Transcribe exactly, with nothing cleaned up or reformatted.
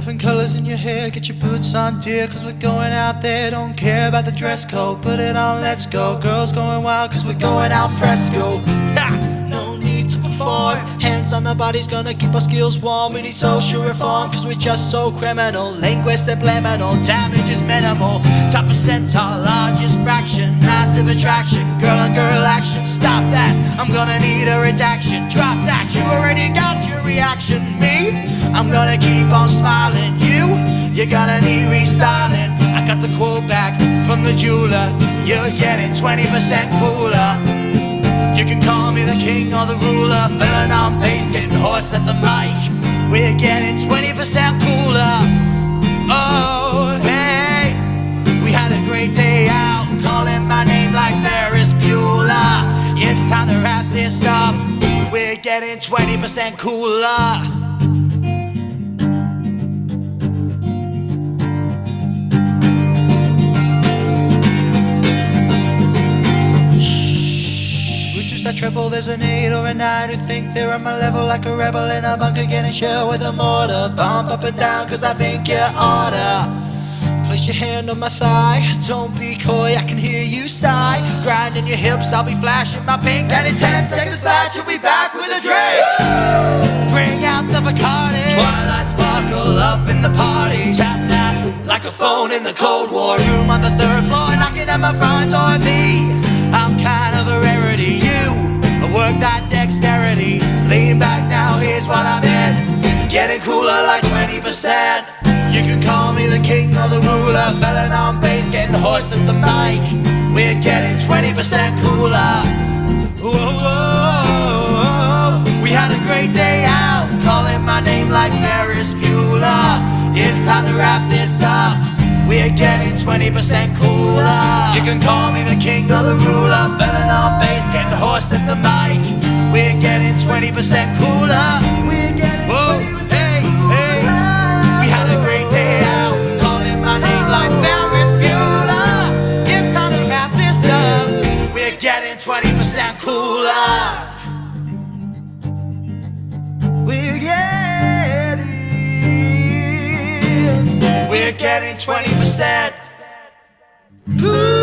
Different colors in your hair, get your boots on, dear, cause we're going out there. Don't care about the dress code, put it on, let's go. Girls going wild, cause we're going al fresco. Ha! No need to perform, hands on our bodies, gonna keep our skills warm. We need social reform, cause we're just so criminal. Language subliminal, damage is minimal. Top percentile, largest fraction, massive attraction. Girl on girl action, stop that, I'm gonna need a redaction. Drop that, you already got your reaction. Me, I'm gonna keep on smiling. You, you're gonna need restyling. I got the quote back from the jeweler. You're getting twenty percent cooler. You can call me the king or the ruler. Filling on bass, getting hoarse at the mic. We're getting twenty percent cooler. Oh, hey, we had a great day out, calling my name like Ferris Bueller. It's time to wrap this up. We're getting twenty percent cooler. That triple, there's an eight or a nine who think they're on my level, like a rebel in a bunker getting shell with a mortar. Bump up and down cause I think you oughta. Place your hand on my thigh, don't be coy, I can hear you sigh. Grinding your hips, I'll be flashing my pink, and in ten seconds flat you'll be back with a drink. Bring out the Bacardi, twilight sparkle up in the party. Tap that like a phone in the Cold War. Room on the third floor, knocking at my front door. Me, I'm kind of a rarity. You, I work that dexterity. Lean back now, here's what I meant. Getting cooler like twenty percent. You can call me the king or the ruler. Felling on bass, getting hoarse at the mic. We're getting twenty percent cooler. Whoa, whoa, whoa. We had a great day out, calling my name like Ferris Bueller. It's time to wrap this up. We're getting twenty percent cooler. You can call me the king or the ruler. Filling on bass, getting hoarse at the mic. We're getting twenty percent cooler. We're getting twenty percent cooler. Hey, hey. We had a great day out, calling my name like Ferris Bueller. It's time to wrap this up. We're getting twenty percent cooler. We're getting We're getting twenty percent.